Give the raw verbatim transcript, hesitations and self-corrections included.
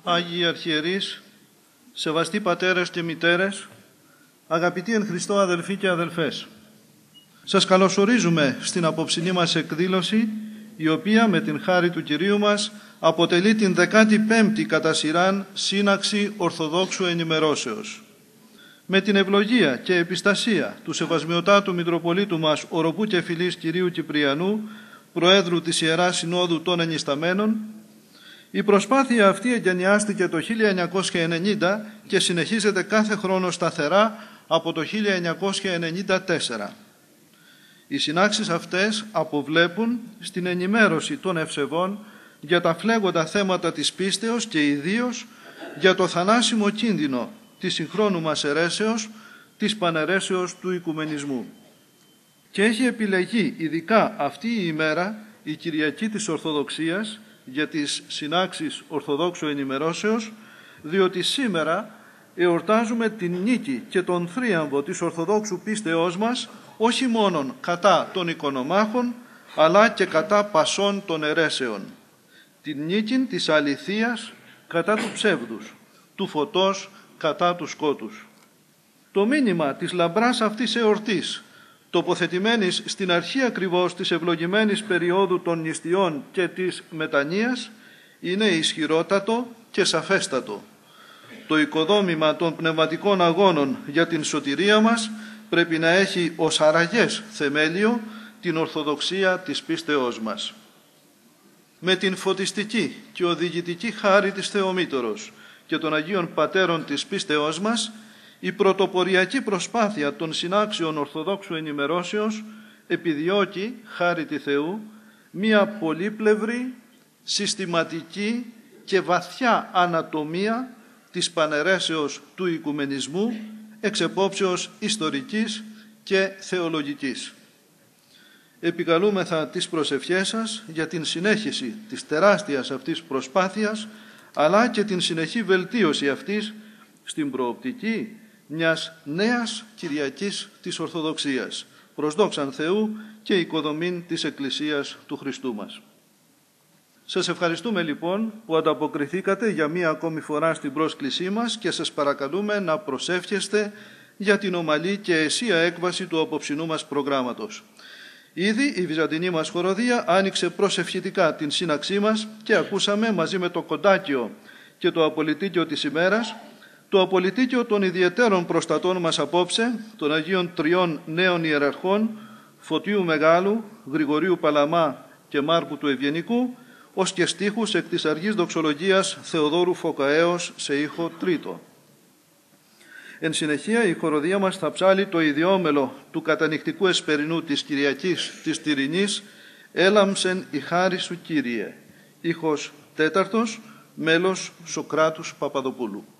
Άγιοι Αρχιερείς, σεβαστοί πατέρες και μητέρες, αγαπητοί εν Χριστώ αδελφοί και αδελφές, σας καλωσορίζουμε στην απόψινή μας εκδήλωση, η οποία με την χάρη του Κυρίου μας αποτελεί την δεκάτη πέμπτη κατά σειράν σύναξη Ορθοδόξου Ενημερώσεως. Με την ευλογία και επιστασία του Σεβασμιωτάτου Μητροπολίτου μας Οροπού και Φιλής Κυρίου Κυπριανού, Προέδρου της Ιεράς Συνόδου των Ενισταμένων, η προσπάθεια αυτή εγκαινιάστηκε το χίλια εννιακόσια ενενήντα και συνεχίζεται κάθε χρόνο σταθερά από το χίλια εννιακόσια ενενήντα τέσσερα. Οι συνάξεις αυτές αποβλέπουν στην ενημέρωση των ευσεβών για τα φλέγοντα θέματα της πίστεως και ιδίως για το θανάσιμο κίνδυνο της συγχρόνου μας αιρέσεως, της παναιρέσεως του οικουμενισμού. Και έχει επιλεγεί ειδικά αυτή η ημέρα, η Κυριακή της Ορθοδοξίας, για τις συνάξεις Ορθοδόξου Ενημερώσεως, διότι σήμερα εορτάζουμε την νίκη και τον θρίαμβο της Ορθοδόξου πίστεώς μας, όχι μόνον κατά των οικονομάχων, αλλά και κατά πασών των αιρέσεων. Την νίκη της αληθείας κατά του ψεύδους, του φωτός κατά του σκότους. Το μήνυμα της λαμπράς αυτής εορτής, τοποθετημένης στην αρχή ακριβώς της ευλογημένης περίοδου των νηστιών και της μετανοίας, είναι ισχυρότατο και σαφέστατο. Το οικοδόμημα των πνευματικών αγώνων για την σωτηρία μας πρέπει να έχει ως αραγές θεμέλιο την ορθοδοξία της πίστεώς μας. Με την φωτιστική και οδηγητική χάρη της Θεομήτωρος και των Αγίων Πατέρων της πίστεώς μας, η πρωτοποριακή προσπάθεια των συνάξεων Ορθοδόξου Ενημερώσεως επιδιώκει, χάρη τη Θεού, μία πολύπλευρη, συστηματική και βαθιά ανατομία της παναιρέσεως του οικουμενισμού, εξ επόψεως ιστορικής και θεολογικής. Επικαλούμεθα τις προσευχές σας για την συνέχιση της τεράστιας αυτής προσπάθειας, αλλά και την συνεχή βελτίωση αυτής στην προοπτική μιας νέας Κυριακής της Ορθοδοξίας, προς δόξαν Θεού και οικοδομήν της Εκκλησίας του Χριστού μας. Σας ευχαριστούμε λοιπόν που ανταποκριθήκατε για μία ακόμη φορά στην πρόσκλησή μας και σας παρακαλούμε να προσεύχεστε για την ομαλή και αισία έκβαση του απόψινού μας προγράμματος. Ήδη η βυζαντινή μας χοροδία άνοιξε προσευχητικά την σύναξή μας και ακούσαμε μαζί με το κοντάκιο και το απολυτίκιο της ημέρας το απολυτίκιο των ιδιαιτέρων προστατών μας απόψε, των Αγίων Τριών Νέων Ιεραρχών, Φωτίου Μεγάλου, Γρηγορίου Παλαμά και Μάρκου του Ευγενικού, ως και στίχους εκ της Αργής Δοξολογίας Θεοδόρου Φωκαέως σε ήχο τρίτο. Εν συνεχεία η χοροδία μας θα ψάλει το ιδιόμελο του κατανυκτικού εσπερινού της Κυριακής της Τυρινής, «Έλαμψεν η χάρη σου Κύριε», ήχος τέταρτος, μέλος Σοκράτους Παπαδοπούλου.